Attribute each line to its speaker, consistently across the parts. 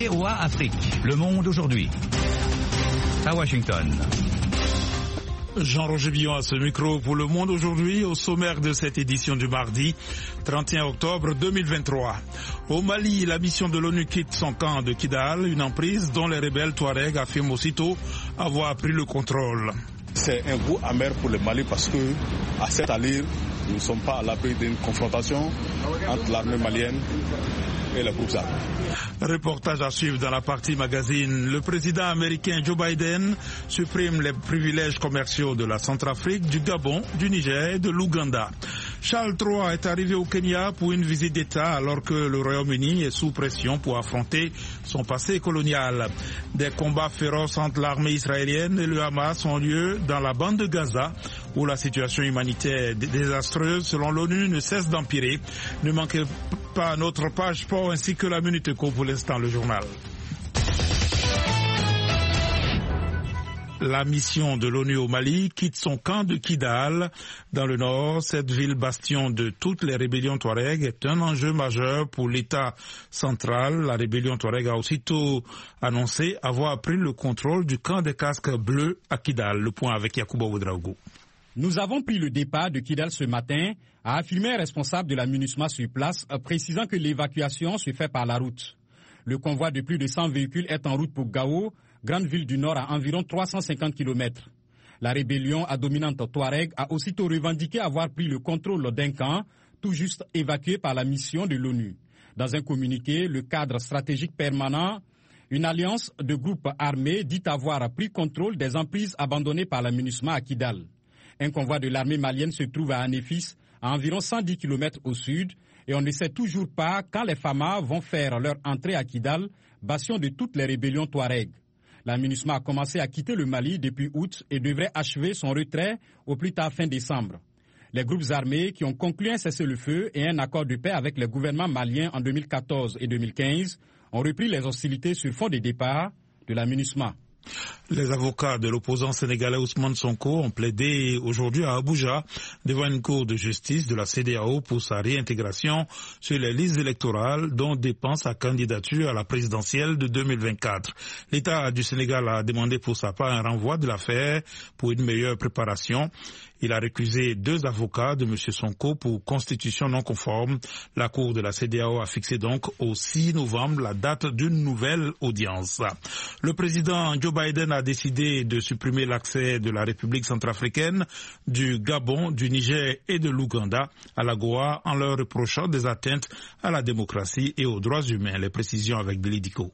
Speaker 1: VOA Afrique, Le Monde aujourd'hui. À Washington.
Speaker 2: Jean-Roger Billon à ce micro pour Le Monde aujourd'hui, au sommaire de cette édition du mardi 31 octobre 2023. Au Mali, la mission de l'ONU quitte son camp de Kidal, une emprise dont les rebelles Touaregs affirment aussitôt avoir pris le contrôle.
Speaker 3: C'est un goût amer pour le Mali parce que, à cette allure, nous ne sommes pas à l'abri d'une confrontation entre l'armée malienne et les groupes armés.
Speaker 2: Reportage à suivre dans la partie magazine. Le président américain Joe Biden supprime les privilèges commerciaux de la Centrafrique, du Gabon, du Niger et de l'Ouganda. Charles III est arrivé au Kenya pour une visite d'État alors que le Royaume-Uni est sous pression pour affronter son passé colonial. Des combats féroces entre l'armée israélienne et le Hamas ont lieu dans la bande de Gaza où la situation humanitaire désastreuse selon l'ONU ne cesse d'empirer. Ne manquez pas notre page sport ainsi que la Minute Éco pour l'instant, le journal. La mission de l'ONU au Mali quitte son camp de Kidal dans le nord. Cette ville bastion de toutes les rébellions Touareg est un enjeu majeur pour l'État central. La rébellion Touareg a aussitôt annoncé avoir pris le contrôle du camp des casques bleus à Kidal. Le point avec Yacouba Ouedraogo.
Speaker 4: Nous avons pris le départ de Kidal ce matin, a affirmé un responsable de la MINUSMA sur place, précisant que l'évacuation se fait par la route. Le convoi de plus de 100 véhicules est en route pour Gao, grande ville du Nord à environ 350 km. La rébellion à dominante Touareg a aussitôt revendiqué avoir pris le contrôle d'un camp, tout juste évacué par la mission de l'ONU. Dans un communiqué, le cadre stratégique permanent, une alliance de groupes armés, dit avoir pris contrôle des emprises abandonnées par la MINUSMA à Kidal. Un convoi de l'armée malienne se trouve à Anéfis, à environ 110 km au sud, et on ne sait toujours pas quand les FAMA vont faire leur entrée à Kidal, bastion de toutes les rébellions Touareg. La MINUSMA a commencé à quitter le Mali depuis août et devrait achever son retrait au plus tard fin décembre. Les groupes armés qui ont conclu un cessez-le-feu et un accord de paix avec le gouvernement malien en 2014 et 2015 ont repris les hostilités sur fond de départ de la MINUSMA.
Speaker 2: Les avocats de l'opposant sénégalais Ousmane Sonko ont plaidé aujourd'hui à Abuja devant une cour de justice de la CEDEAO pour sa réintégration sur les listes électorales dont dépend sa candidature à la présidentielle de 2024. L'État du Sénégal a demandé pour sa part un renvoi de l'affaire pour une meilleure préparation. Il a récusé 2 avocats de M. Sonko pour constitution non conforme. La Cour de la CEDEAO a fixé donc au 6 novembre la date d'une nouvelle audience. Le président Joe Biden a décidé de supprimer l'accès de la République centrafricaine, du Gabon, du Niger et de l'Ouganda à l'AGOA en leur reprochant des atteintes à la démocratie et aux droits humains. Les précisions avec Billy Dicko.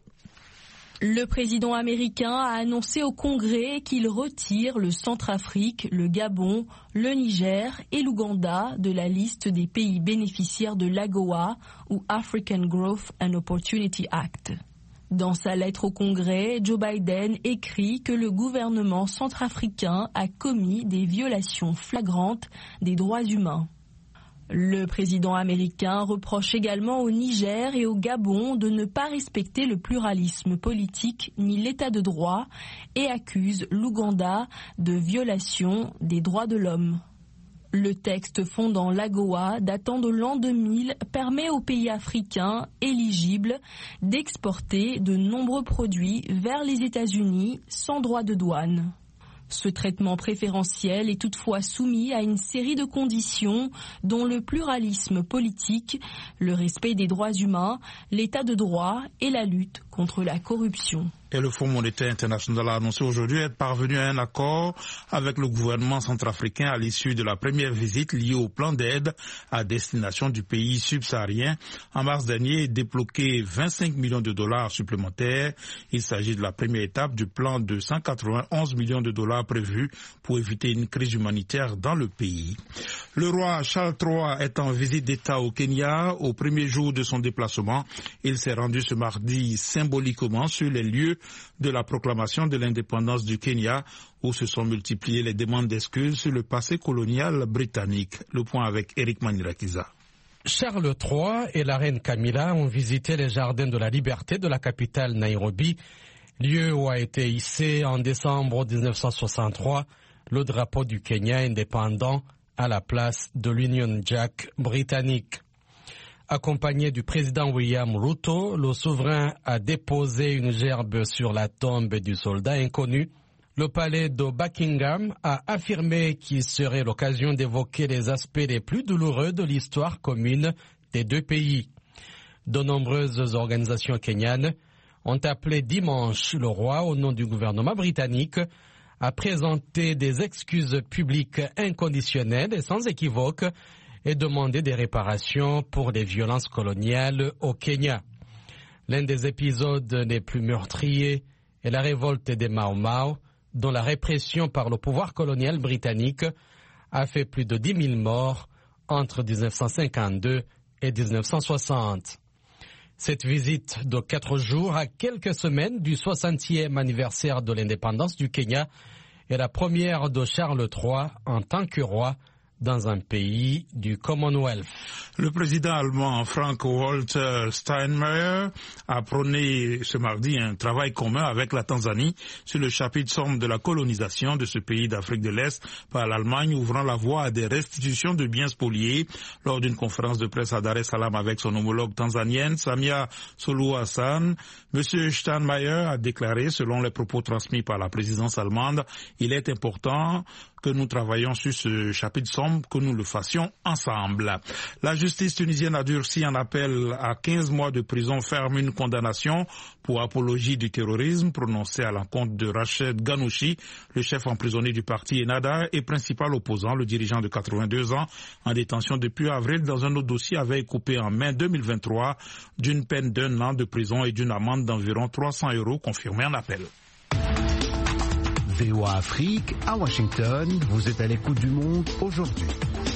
Speaker 5: Le président américain a annoncé au Congrès qu'il retire le Centrafrique, le Gabon, le Niger et l'Ouganda de la liste des pays bénéficiaires de l'AGOA ou African Growth and Opportunity Act. Dans sa lettre au Congrès, Joe Biden écrit que le gouvernement centrafricain a commis des violations flagrantes des droits humains. Le président américain reproche également au Niger et au Gabon de ne pas respecter le pluralisme politique ni l'état de droit et accuse l'Ouganda de violation des droits de l'homme. Le texte fondant l'AGOA datant de l'an 2000 permet aux pays africains éligibles d'exporter de nombreux produits vers les États-Unis sans droit de douane. Ce traitement préférentiel est toutefois soumis à une série de conditions dont le pluralisme politique, le respect des droits humains, l'état de droit et la lutte contre la corruption.
Speaker 2: Et le Fonds monétaire international a annoncé aujourd'hui être parvenu à un accord avec le gouvernement centrafricain à l'issue de la première visite liée au plan d'aide à destination du pays subsaharien. En mars dernier, débloqué 25 millions de dollars supplémentaires. Il s'agit de la première étape du plan de 191 millions de dollars prévu pour éviter une crise humanitaire dans le pays. Le roi Charles III est en visite d'État au Kenya. Au premier jour de son déplacement, il s'est rendu ce mardi symboliquement sur les lieux de la proclamation de l'indépendance du Kenya, où se sont multipliées les demandes d'excuses sur le passé colonial britannique. Le point avec Eric Manirakiza.
Speaker 6: Charles III et la reine Camilla ont visité les jardins de la liberté de la capitale Nairobi, lieu où a été hissé en décembre 1963 le drapeau du Kenya indépendant à la place de l'Union Jack britannique. Accompagné du président William Ruto, le souverain a déposé une gerbe sur la tombe du soldat inconnu. Le palais de Buckingham a affirmé qu'il serait l'occasion d'évoquer les aspects les plus douloureux de l'histoire commune des deux pays. De nombreuses organisations kenyanes ont appelé dimanche le roi, au nom du gouvernement britannique, à présenter des excuses publiques inconditionnelles et sans équivoque et demander des réparations pour les violences coloniales au Kenya. L'un des épisodes les plus meurtriers est la révolte des Mau Mau, dont la répression par le pouvoir colonial britannique a fait plus de 10 000 morts entre 1952 et 1960. Cette visite de 4 jours à quelques semaines du 60e anniversaire de l'indépendance du Kenya est la première de Charles III en tant que roi dans un pays du Commonwealth.
Speaker 2: Le président allemand Frank-Walter Steinmeier a prôné ce mardi un travail commun avec la Tanzanie sur le chapitre somme de la colonisation de ce pays d'Afrique de l'Est par l'Allemagne, ouvrant la voie à des restitutions de biens spoliés lors d'une conférence de presse à Dar es Salaam avec son homologue tanzanienne Samia Suluhu Hassan. Monsieur Steinmeier a déclaré, selon les propos transmis par la présidence allemande, il est important que nous travaillions sur ce chapitre somme, que nous le fassions ensemble. La justice tunisienne a durci un appel à 15 mois de prison ferme, une condamnation pour apologie du terrorisme prononcée à l'encontre de Rached Ghannouchi, le chef emprisonné du parti Ennahda et principal opposant. Le dirigeant de 82 ans, en détention depuis avril dans un autre dossier, avait coupé en mai 2023 d'une peine d'1 an de prison et d'une amende d'environ 300 €, confirmé en appel.
Speaker 7: VOA Afrique, à Washington, vous êtes à l'écoute du monde aujourd'hui.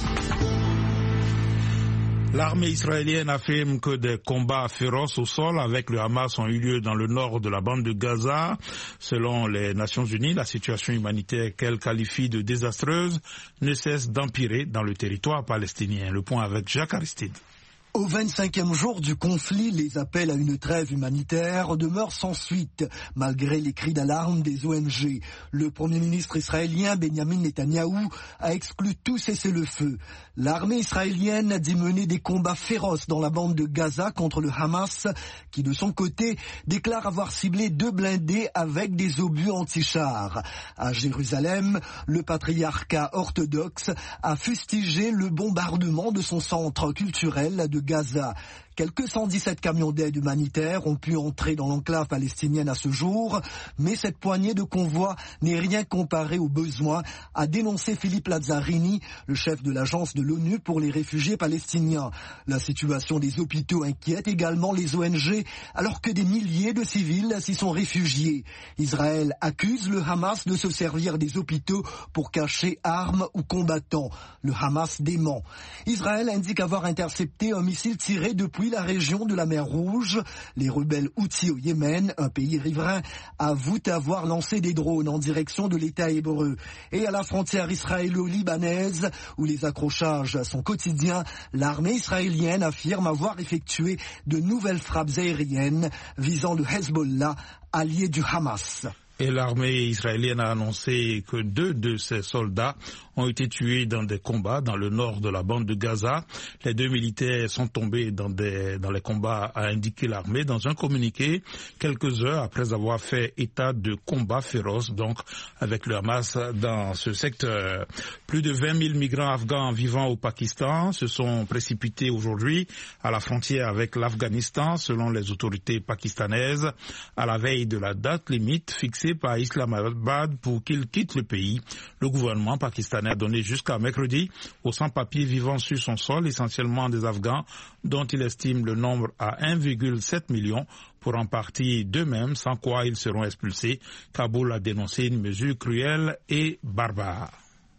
Speaker 2: L'armée israélienne affirme que des combats féroces au sol avec le Hamas ont eu lieu dans le nord de la bande de Gaza. Selon les Nations Unies, la situation humanitaire qu'elle qualifie de désastreuse ne cesse d'empirer dans le territoire palestinien. Le point avec Jacques Aristide.
Speaker 8: Au 25e jour du conflit, les appels à une trêve humanitaire demeurent sans suite, malgré les cris d'alarme des ONG. Le Premier ministre israélien Benjamin Netanyahou a exclu tout cessez-le-feu. L'armée israélienne a dit mener des combats féroces dans la bande de Gaza contre le Hamas, qui de son côté déclare avoir ciblé 2 blindés avec des obus anti-chars. À Jérusalem, le patriarcat orthodoxe a fustigé le bombardement de son centre culturel de Gaza. Quelques 117 camions d'aide humanitaire ont pu entrer dans l'enclave palestinienne à ce jour, mais cette poignée de convois n'est rien comparé aux besoins, a dénoncé Philippe Lazzarini, le chef de l'agence de l'ONU pour les réfugiés palestiniens. La situation des hôpitaux inquiète également les ONG, alors que des milliers de civils s'y sont réfugiés. Israël accuse le Hamas de se servir des hôpitaux pour cacher armes ou combattants. Le Hamas dément. Israël indique avoir intercepté un missile tiré depuis la région de la mer Rouge. Les rebelles Houthis au Yémen, un pays riverain, avouent avoir lancé des drones en direction de l'État hébreu. Et à la frontière israélo-libanaise, où les accrochages sont quotidiens, l'armée israélienne affirme avoir effectué de nouvelles frappes aériennes visant le Hezbollah, allié du Hamas.
Speaker 2: Et l'armée israélienne a annoncé que 2 de ses soldats ont été tués dans des combats dans le nord de la bande de Gaza. Les 2 militaires sont tombés dans les combats, a indiqué l'armée dans un communiqué, quelques heures après avoir fait état de combats féroces donc avec le Hamas dans ce secteur. Plus de 20 000 migrants afghans vivant au Pakistan se sont précipités aujourd'hui à la frontière avec l'Afghanistan, selon les autorités pakistanaises, à la veille de la date limite fixée par Islamabad pour qu'ils quittent le pays. Le gouvernement pakistanais a donné jusqu'à mercredi aux sans-papiers vivant sur son sol, essentiellement des Afghans, dont il estime le nombre à 1,7 million, pour en partie d'eux-mêmes, sans quoi ils seront expulsés. Kaboul a dénoncé une mesure cruelle et barbare.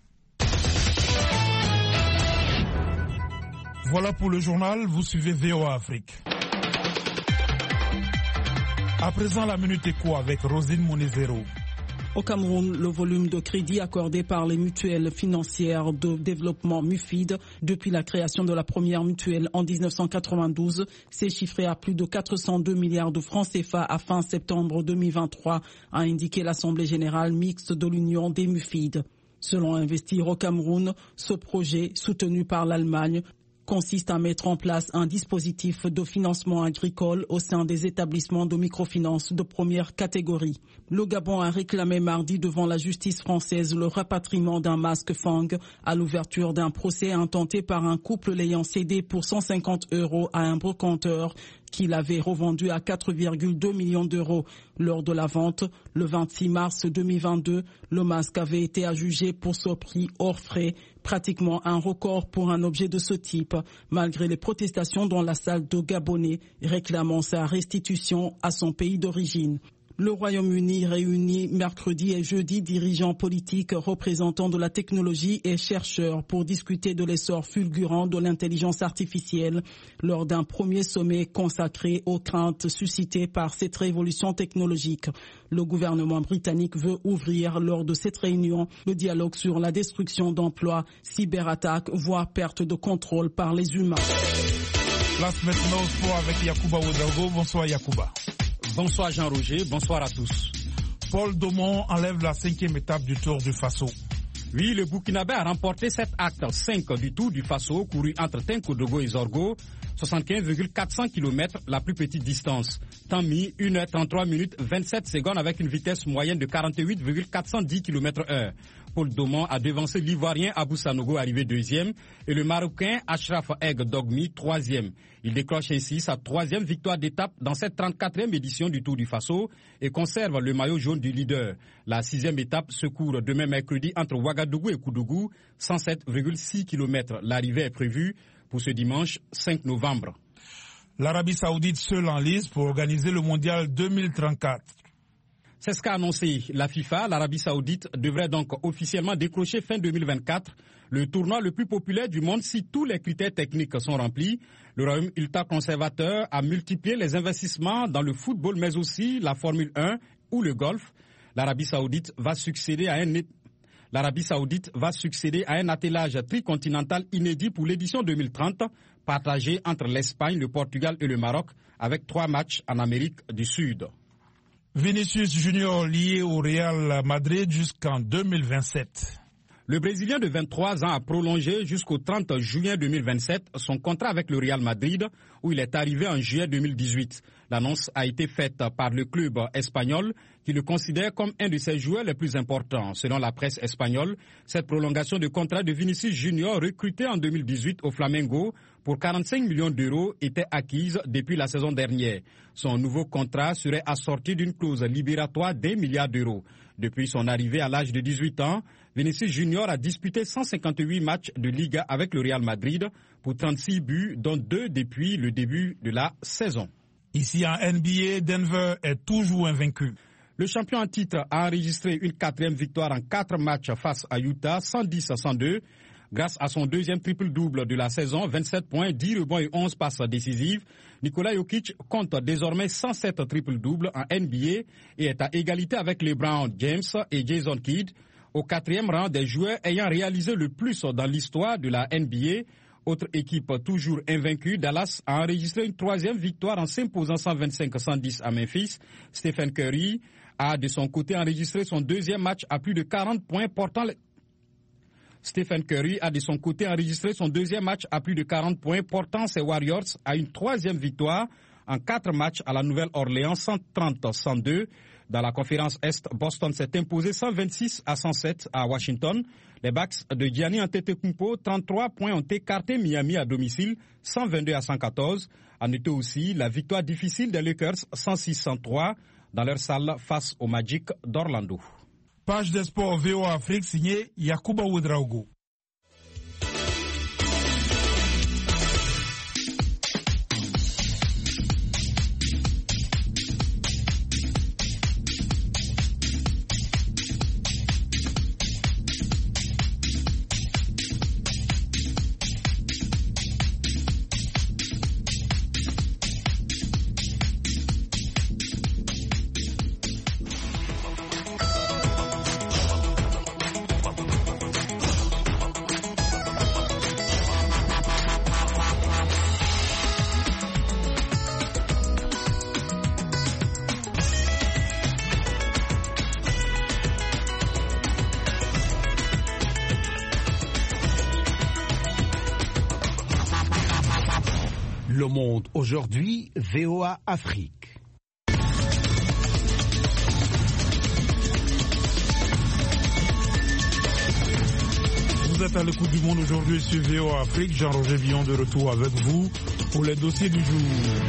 Speaker 2: Voilà pour le journal, vous suivez VOA Afrique. À présent, la Minute Éco avec Rosine Monezero.
Speaker 9: Au Cameroun, le volume de crédit accordé par les mutuelles financières de développement MUFID depuis la création de la première mutuelle en 1992 s'est chiffré à plus de 402 milliards de francs CFA à fin septembre 2023, a indiqué l'Assemblée générale mixte de l'Union des MUFID. Selon Investir au Cameroun, ce projet, soutenu par l'Allemagne, consiste à mettre en place un dispositif de financement agricole au sein des établissements de microfinance de première catégorie. Le Gabon a réclamé mardi devant la justice française le rapatriement d'un masque Fang à l'ouverture d'un procès intenté par un couple l'ayant cédé pour 150 € à un brocanteur qu'il avait revendu à 4,2 millions d'euros. Lors de la vente, le 26 mars 2022, le masque avait été adjugé pour ce prix hors frais, pratiquement un record pour un objet de ce type, malgré les protestations dans la salle de Gabonais réclamant sa restitution à son pays d'origine. Le Royaume-Uni réunit mercredi et jeudi dirigeants politiques, représentants de la technologie et chercheurs pour discuter de l'essor fulgurant de l'intelligence artificielle lors d'un premier sommet consacré aux craintes suscitées par cette révolution technologique. Le gouvernement britannique veut ouvrir lors de cette réunion le dialogue sur la destruction d'emplois, cyberattaques, voire perte de contrôle par les humains.
Speaker 2: Place maintenant au sport avec Yacouba Ouedraogo. Bonsoir Yacouba.
Speaker 4: Bonsoir Jean-Roger, bonsoir à tous.
Speaker 2: Paul Daumont enlève la 5e étape du Tour du Faso.
Speaker 4: Oui, le Burkinabé a remporté cet acte 5 du Tour du Faso, couru entre Tenkodogo et Zorgo, 75,400 km, la plus petite distance. Temps mis 1h33 minutes 27 secondes avec une vitesse moyenne de 48,410 km/h. Paul Daumont a devancé l'Ivoirien Abou Sanogo, arrivé 2e, et le Marocain Achraf Eg Dogmi, 3e. Il décroche ainsi sa 3e victoire d'étape dans cette 34e édition du Tour du Faso et conserve le maillot jaune du leader. La 6e étape se court demain mercredi entre Ouagadougou et Koudougou, 107,6 km. L'arrivée est prévue pour ce dimanche 5 novembre.
Speaker 2: L'Arabie Saoudite seule en lice pour organiser le mondial 2034.
Speaker 4: C'est ce qu'a annoncé la FIFA. L'Arabie Saoudite devrait donc officiellement décrocher fin 2024 le tournoi le plus populaire du monde si tous les critères techniques sont remplis. Le royaume ultra-conservateur a multiplié les investissements dans le football, mais aussi la Formule 1 ou le golf. L'Arabie Saoudite va succéder à un attelage tricontinental inédit pour l'édition 2030, partagé entre l'Espagne, le Portugal et le Maroc, avec 3 matchs en Amérique du Sud.
Speaker 2: Vinicius Junior lié au Real Madrid jusqu'en 2027.
Speaker 4: Le Brésilien de 23 ans a prolongé jusqu'au 30 juin 2027 son contrat avec le Real Madrid, où il est arrivé en juillet 2018. L'annonce a été faite par le club espagnol, qui le considère comme un de ses joueurs les plus importants. Selon la presse espagnole, cette prolongation de contrat de Vinicius Junior, recruté en 2018 au Flamengo pour 45 millions d'euros, était acquise depuis la saison dernière. Son nouveau contrat serait assorti d'une clause libératoire d'1 milliard d'euros. Depuis son arrivée à l'âge de 18 ans, Vinicius Junior a disputé 158 matchs de Liga avec le Real Madrid pour 36 buts, dont 2 depuis le début de la saison.
Speaker 2: Ici en NBA, Denver est toujours invaincu.
Speaker 4: Le champion en titre a enregistré une 4e victoire en 4 matchs face à Utah, 110-102. Grâce à son 2e triple-double de la saison, 27 points, 10 rebonds et 11 passes décisives, Nikola Jokic compte désormais 107 triple-doubles en NBA et est à égalité avec LeBron James et Jason Kidd, au 4e rang des joueurs ayant réalisé le plus dans l'histoire de la NBA. Autre équipe toujours invaincue, Dallas a enregistré une 3e victoire en s'imposant 125-110 à Memphis. Stephen Curry a de son côté enregistré son 2e match à plus de 40 points portant ses Warriors à une 3e victoire en 4 matchs à la Nouvelle-Orléans, 130-102. Dans la conférence Est, Boston s'est imposé 126-107 à Washington. Les Bucks de Giannis Antetokounmpo, 33 points, ont écarté Miami à domicile, 122-114. À noter aussi la victoire difficile des Lakers, 106-103, dans leur salle face au Magic d'Orlando.
Speaker 2: Page des sports VOA Afrique signée Yacouba Ouedraogo.
Speaker 7: Le Monde aujourd'hui, VOA Afrique.
Speaker 2: Vous êtes à l'écoute du Monde aujourd'hui sur VOA Afrique. Jean-Roger Villon de retour avec vous pour les dossiers du jour.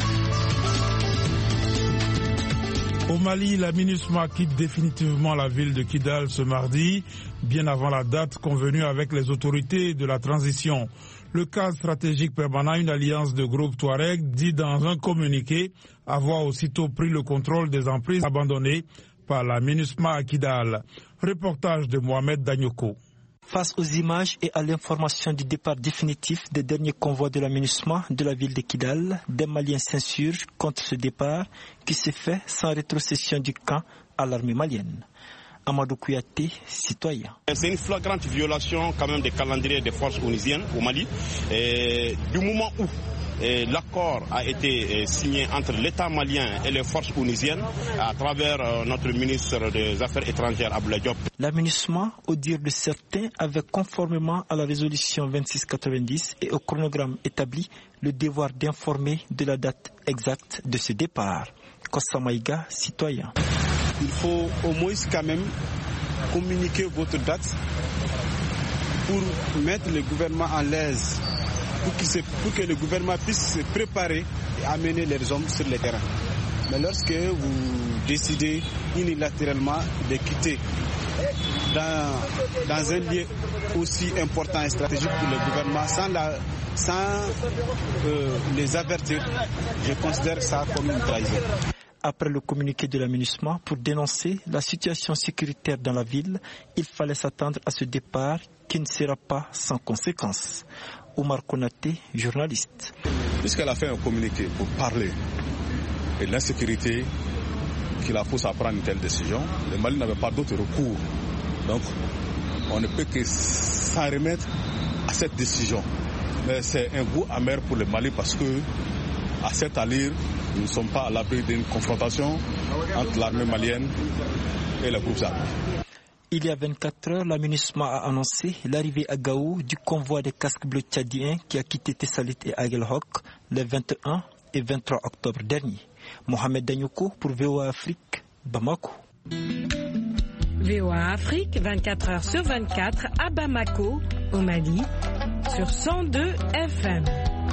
Speaker 2: Au Mali, la MINUSMA quitte définitivement la ville de Kidal ce mardi, bien avant la date convenue avec les autorités de la transition. Le cadre stratégique permanent, une alliance de groupes Touareg, dit dans un communiqué avoir aussitôt pris le contrôle des emprises abandonnées par la MINUSMA à Kidal. Reportage de Mohamed Danyoko.
Speaker 10: Face aux images et à l'information du départ définitif des derniers convois de la MINUSMA de la ville de Kidal, des Maliens s'insurgent contre ce départ qui se fait sans rétrocession du camp à l'armée malienne. Amadou Kouyaté, citoyen.
Speaker 11: C'est une flagrante violation quand même des calendriers des forces onusiennes au Mali. Et du moment où l'accord a été signé entre l'État malien et les forces onusiennes à travers notre ministre des Affaires étrangères Abdoulaye Diop.
Speaker 10: La MINUSMA, au dire de certains, avait conformément à la résolution 2690 et au chronogramme établi le devoir d'informer de la date exacte de ce départ. Kossa Maïga, citoyen.
Speaker 12: Il faut au moins quand même communiquer votre date pour mettre le gouvernement à l'aise, pour que le gouvernement puisse se préparer et amener les hommes sur le terrain. Mais lorsque vous décidez unilatéralement de quitter dans un lieu aussi important et stratégique pour le gouvernement sans les avertir, je considère ça comme une trahison.
Speaker 10: Après le communiqué de la MINUSMA pour dénoncer la situation sécuritaire dans la ville, il fallait s'attendre à ce départ qui ne sera pas sans conséquences. Omar Konaté, journaliste.
Speaker 3: Puisqu'elle a fait un communiqué pour parler de l'insécurité qui la pousse à prendre une telle décision, le Mali n'avait pas d'autre recours. Donc, on ne peut que s'en remettre à cette décision. Mais c'est un goût amer pour le Mali parce que, à cette allure, nous ne sommes pas à l'abri d'une confrontation entre l'armée malienne et les groupes armés.
Speaker 10: Il y a 24 heures, la MINUSMA a annoncé l'arrivée à Gao du convoi des casques bleus tchadiens qui a quitté Tessalit et Aguelhok les 21 et 23 octobre dernier. Mohamed Danyoko pour VOA Afrique, Bamako.
Speaker 13: VOA Afrique, 24 heures sur 24 à Bamako, au Mali, sur 102 FM.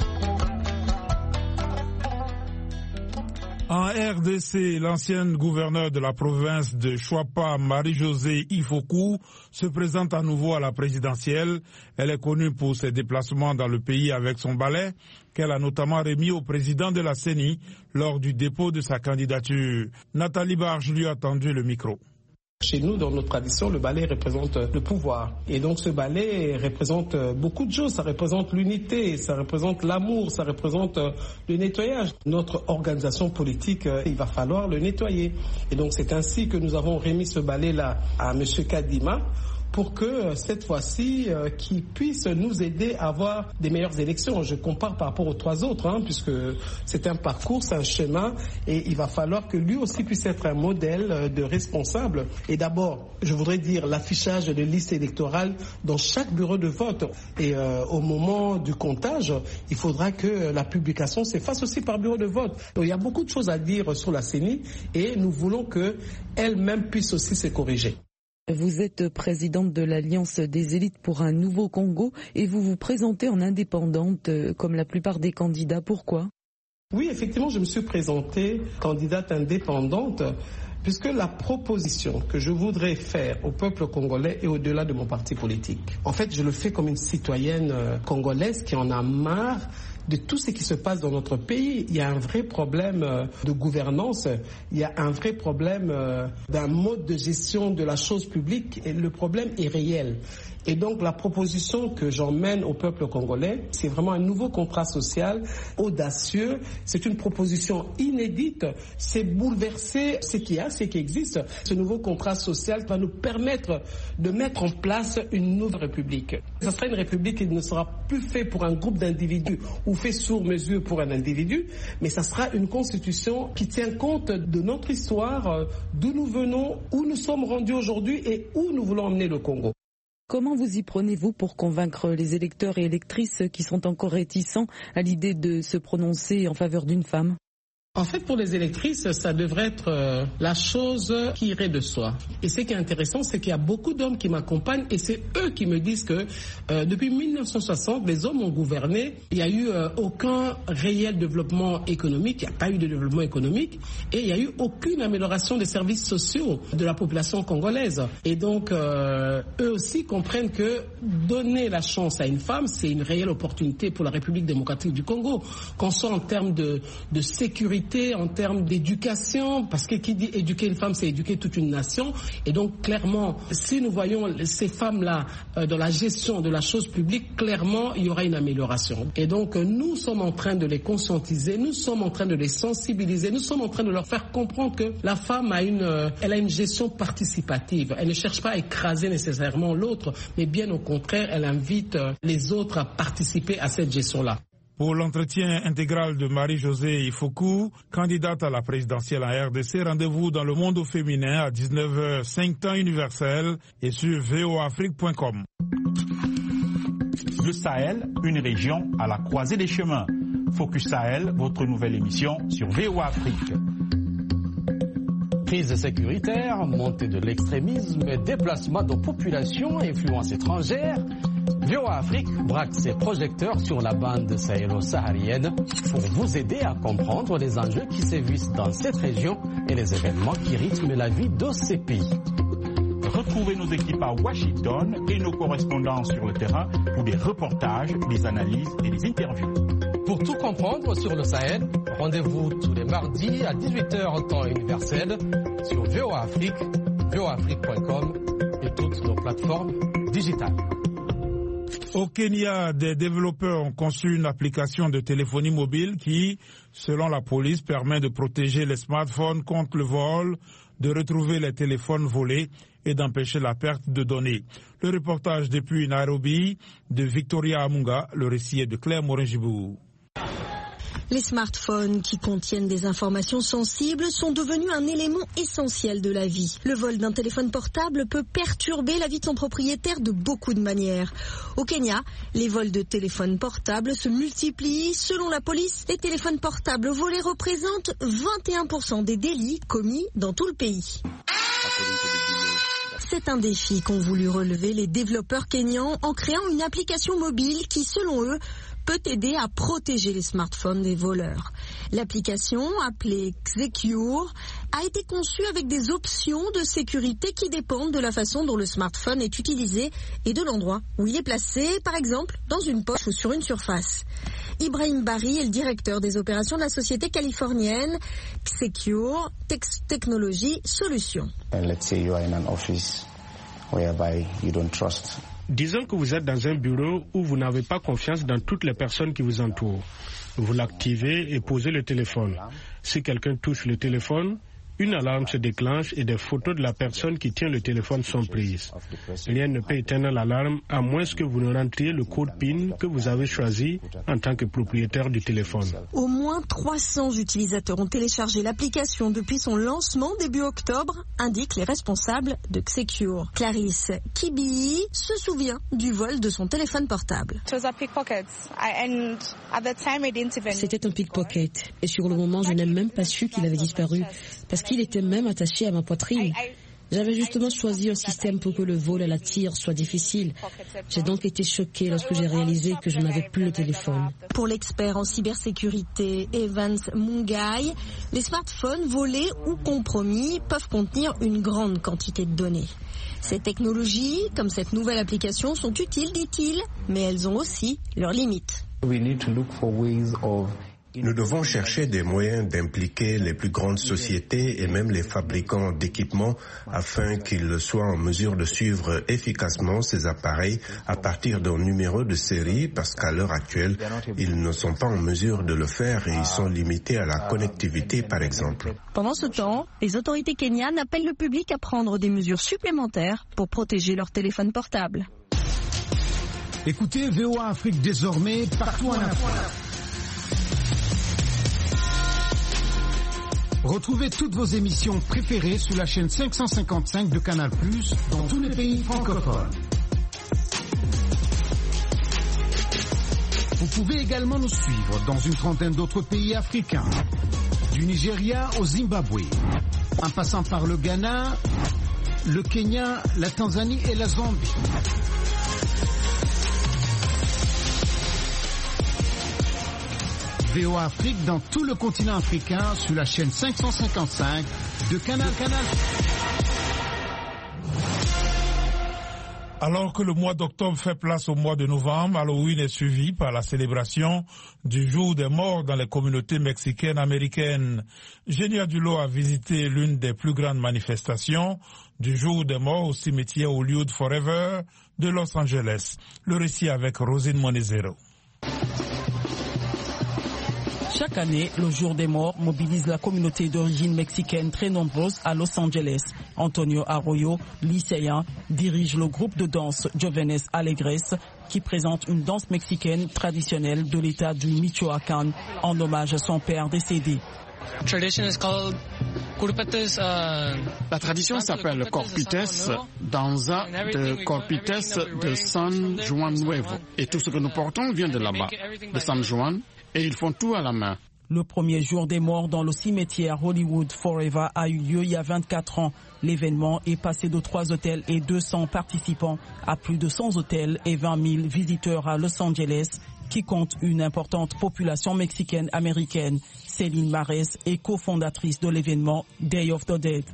Speaker 2: En RDC, l'ancienne gouverneure de la province de Choapa, Marie-Josée Ifokou, se présente à nouveau à la présidentielle. Elle est connue pour ses déplacements dans le pays avec son balai, qu'elle a notamment remis au président de la CENI lors du dépôt de sa candidature. Nathalie Barge lui a tendu le micro.
Speaker 14: Chez nous, dans notre tradition, le ballet représente le pouvoir. Et donc ce ballet représente beaucoup de choses. Ça représente l'unité, ça représente l'amour, ça représente le nettoyage. Notre organisation politique, il va falloir le nettoyer. Et donc c'est ainsi que nous avons remis ce ballet-là à M. Kadima, pour que cette fois-ci, qu'il puisse nous aider à avoir des meilleures élections. Je compare par rapport aux trois autres, puisque c'est un parcours, c'est un chemin, et il va falloir que lui aussi puisse être un modèle de responsable. Et d'abord, je voudrais dire l'affichage de listes électorales dans chaque bureau de vote. Et au moment du comptage, il faudra que la publication se fasse aussi par bureau de vote. Donc il y a beaucoup de choses à dire sur la CENI, et nous voulons qu'elle-même puisse aussi se corriger.
Speaker 15: Vous êtes présidente de l'Alliance des élites pour un nouveau Congo et vous vous présentez en indépendante comme la plupart des candidats. Pourquoi ?
Speaker 14: Oui, effectivement, je me suis présentée candidate indépendante puisque la proposition que je voudrais faire au peuple congolais est au-delà de mon parti politique. En fait, je le fais comme une citoyenne congolaise qui en a marre de tout ce qui se passe dans notre pays. Il y a un vrai problème de gouvernance, il y a un vrai problème d'un mode de gestion de la chose publique et le problème est réel. Et donc la proposition que j'emmène au peuple congolais, c'est vraiment un nouveau contrat social audacieux. C'est une proposition inédite. C'est bouleverser ce qu'il y a, ce qui existe. Ce nouveau contrat social va nous permettre de mettre en place une nouvelle république. Ce sera une république qui ne sera plus faite pour un groupe d'individus ou fait sur mesure pour un individu, mais ça sera une constitution qui tient compte de notre histoire, d'où nous venons, où nous sommes rendus aujourd'hui et où nous voulons emmener le Congo.
Speaker 15: Comment vous y prenez-vous pour convaincre les électeurs et électrices qui sont encore réticents à l'idée de se prononcer en faveur d'une femme ?
Speaker 14: En fait, pour les électrices, ça devrait être la chose qui irait de soi. Et ce qui est intéressant, c'est qu'il y a beaucoup d'hommes qui m'accompagnent et c'est eux qui me disent que depuis 1960, les hommes ont gouverné. Il n'y a eu aucun réel développement économique, il n'y a pas eu de développement économique et il n'y a eu aucune amélioration des services sociaux de la population congolaise. Et donc, eux aussi comprennent que donner la chance à une femme, c'est une réelle opportunité pour la République démocratique du Congo, qu'on soit en termes de sécurité, en termes d'éducation, parce que qui dit éduquer une femme, c'est éduquer toute une nation. Et donc, clairement, si nous voyons ces femmes-là dans la gestion de la chose publique, clairement, il y aura une amélioration. Et donc, nous sommes en train de les conscientiser, nous sommes en train de les sensibiliser, nous sommes en train de leur faire comprendre que la femme elle a une gestion participative. Elle ne cherche pas à écraser nécessairement l'autre, mais bien au contraire, elle invite les autres à participer à cette gestion-là.
Speaker 2: Pour l'entretien intégral de Marie-Josée Ifoku, candidate à la présidentielle en RDC, rendez-vous dans Le Monde au féminin à 19h, 5 temps universel et sur voafrique.com.
Speaker 1: Le Sahel, une région à la croisée des chemins. Focus Sahel, votre nouvelle émission sur VOA Afrique.
Speaker 6: Crise sécuritaire, montée de l'extrémisme, déplacement de populations, influence étrangère. VOA Afrique braque ses projecteurs sur la bande sahélo-saharienne pour vous aider à comprendre les enjeux qui sévissent dans cette région et les événements qui rythment la vie de ces pays.
Speaker 1: Retrouvez nos équipes à Washington et nos correspondants sur le terrain pour des reportages, des analyses et des interviews.
Speaker 6: Pour tout comprendre sur le Sahel, rendez-vous tous les mardis à 18h temps universel sur VOA Afrique, voafrique.com et toutes nos plateformes digitales.
Speaker 2: Au Kenya, des développeurs ont conçu une application de téléphonie mobile qui, selon la police, permet de protéger les smartphones contre le vol, de retrouver les téléphones volés et d'empêcher la perte de données. Le reportage depuis Nairobi de Victoria Amunga, le récit est de Claire Morin-Gibou.
Speaker 16: Les smartphones qui contiennent des informations sensibles sont devenus un élément essentiel de la vie. Le vol d'un téléphone portable peut perturber la vie de son propriétaire de beaucoup de manières. Au Kenya, les vols de téléphones portables se multiplient. Selon la police, les téléphones portables volés représentent 21% des délits commis dans tout le pays. C'est un défi qu'ont voulu relever les développeurs kenyans en créant une application mobile qui, selon eux, peut aider à protéger les smartphones des voleurs. L'application, appelée Xecure, a été conçue avec des options de sécurité qui dépendent de la façon dont le smartphone est utilisé et de l'endroit où il est placé, par exemple dans une poche ou sur une surface. Ibrahim Barry est le directeur des opérations de la société californienne Xecure Technology Solutions.
Speaker 17: Let's say you are in an office whereby you don't trust.
Speaker 18: Disons que vous êtes dans un bureau où vous n'avez pas confiance dans toutes les personnes qui vous entourent. Vous l'activez et posez le téléphone. Si quelqu'un touche le téléphone, une alarme se déclenche et des photos de la personne qui tient le téléphone sont prises. Rien ne peut éteindre l'alarme à moins que vous ne rentriez le code PIN que vous avez choisi en tant que propriétaire du téléphone.
Speaker 16: Au moins 300 utilisateurs ont téléchargé l'application depuis son lancement début octobre, indiquent les responsables de Xecure. Clarisse Kibi se souvient du vol de son téléphone portable.
Speaker 19: C'était un pickpocket et sur le moment je n'ai même pas su qu'il avait disparu parce qu'il était même attaché à ma poitrine. J'avais justement choisi un système pour que le vol à la tire soit difficile. J'ai donc été choquée lorsque j'ai réalisé que je n'avais plus le téléphone.
Speaker 16: Pour l'expert en cybersécurité Evans Mungai, les smartphones volés ou compromis peuvent contenir une grande quantité de données. Ces technologies, comme cette nouvelle application, sont utiles, dit-il, mais elles ont aussi leurs limites.
Speaker 20: Nous devons chercher des moyens d'impliquer les plus grandes sociétés et même les fabricants d'équipements afin qu'ils soient en mesure de suivre efficacement ces appareils à partir d'un numéro de série parce qu'à l'heure actuelle, ils ne sont pas en mesure de le faire et ils sont limités à la connectivité par exemple.
Speaker 16: Pendant ce temps, les autorités kenyanes appellent le public à prendre des mesures supplémentaires pour protéger leur téléphone portable.
Speaker 7: Écoutez VOA Afrique désormais partout en Afrique. Retrouvez toutes vos émissions préférées sur la chaîne 555 de Canal+, dans tous les pays francophones. Vous pouvez également nous suivre dans une trentaine d'autres pays africains, du Nigeria au Zimbabwe, en passant par le Ghana, le Kenya, la Tanzanie et la Zambie. VOA Afrique dans tout le continent africain sur la chaîne 555 de Canal.
Speaker 2: Alors que le mois d'octobre fait place au mois de novembre, Halloween est suivi par la célébration du jour des morts dans les communautés mexicaines américaines. Génia Dulo a visité l'une des plus grandes manifestations du jour des morts au cimetière Hollywood Forever de Los Angeles. Le récit avec Rosine Monezero.
Speaker 9: Chaque année, le jour des morts mobilise la communauté d'origine mexicaine très nombreuse à Los Angeles. Antonio Arroyo, lycéen, dirige le groupe de danse Jóvenes Alegres qui présente une danse mexicaine traditionnelle de l'état du Michoacán en hommage à son père décédé.
Speaker 21: La tradition s'appelle Corpites, danza de Corpites de San Juan Nuevo. Et tout ce que nous portons vient de là-bas, de San Juan, et ils font tout à la main.
Speaker 9: Le premier jour des morts dans le cimetière Hollywood Forever a eu lieu il y a 24 ans. L'événement est passé de 3 hôtels et 200 participants à plus de 100 hôtels et 20 000 visiteurs à Los Angeles, qui compte une importante population mexicaine américaine. Céline Marès est cofondatrice de l'événement Day of the Dead.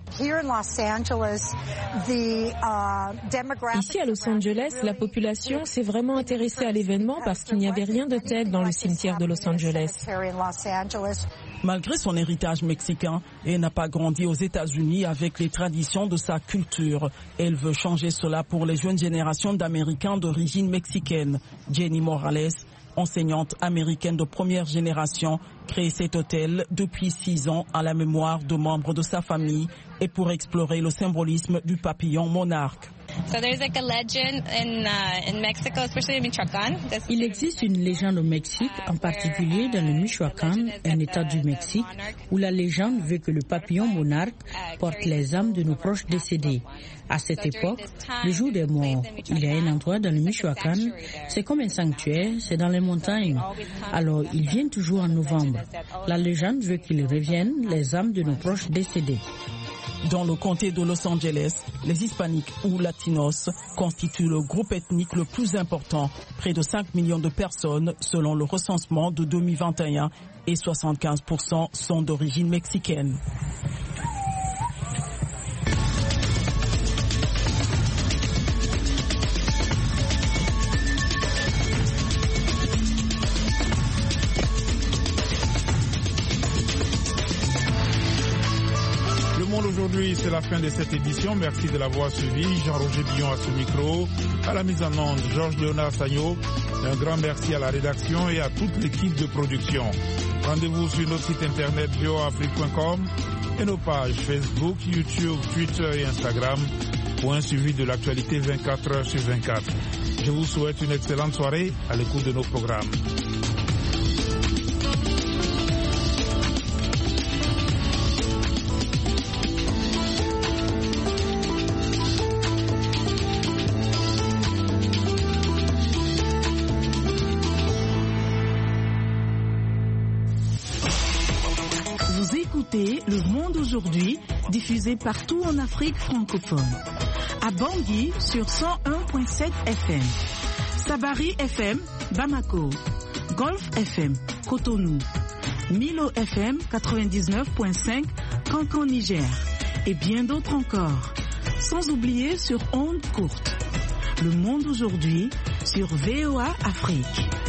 Speaker 22: Ici à Los Angeles, la population s'est vraiment intéressée à l'événement parce qu'il n'y avait rien de tel dans le cimetière de Los Angeles.
Speaker 9: Malgré son héritage mexicain, elle n'a pas grandi aux États-Unis avec les traditions de sa culture. Elle veut changer cela pour les jeunes générations d'Américains d'origine mexicaine. Jenny Morales, enseignante américaine de première génération, crée cet hôtel depuis 6 ans à la mémoire de membres de sa famille et pour explorer le symbolisme du papillon monarque.
Speaker 23: Il existe une légende au Mexique, en particulier dans le Michoacán, un état du Mexique, où la légende veut que le papillon monarque porte les âmes de nos proches décédés. À cette époque, le jour des morts, il y a un endroit dans le Michoacán, c'est comme un sanctuaire, c'est dans les montagnes. Alors, ils viennent toujours en novembre. La légende veut qu'ils reviennent, les âmes de nos proches décédés.
Speaker 9: Dans le comté de Los Angeles, les hispaniques ou latinos constituent le groupe ethnique le plus important, près de 5 millions de personnes selon le recensement de 2021 et 75% sont d'origine mexicaine.
Speaker 2: Aujourd'hui, c'est la fin de cette édition. Merci de l'avoir suivi. Jean-Roger Billon à ce micro. À la mise en onde, Georges-Léonard Sagno. Un grand merci à la rédaction et à toute l'équipe de production. Rendez-vous sur notre site internet voafrique.com et nos pages Facebook, YouTube, Twitter et Instagram pour un suivi de l'actualité 24 heures sur 24. Je vous souhaite une excellente soirée à l'écoute de nos programmes.
Speaker 24: Le Monde aujourd'hui, diffusé partout en Afrique francophone. À Bangui sur 101.7 FM. Sabari FM, Bamako. Golf FM, Cotonou. Milo FM 99.5, Cancan, Niger. Et bien d'autres encore. Sans oublier sur ondes courtes. Le Monde aujourd'hui sur VOA Afrique.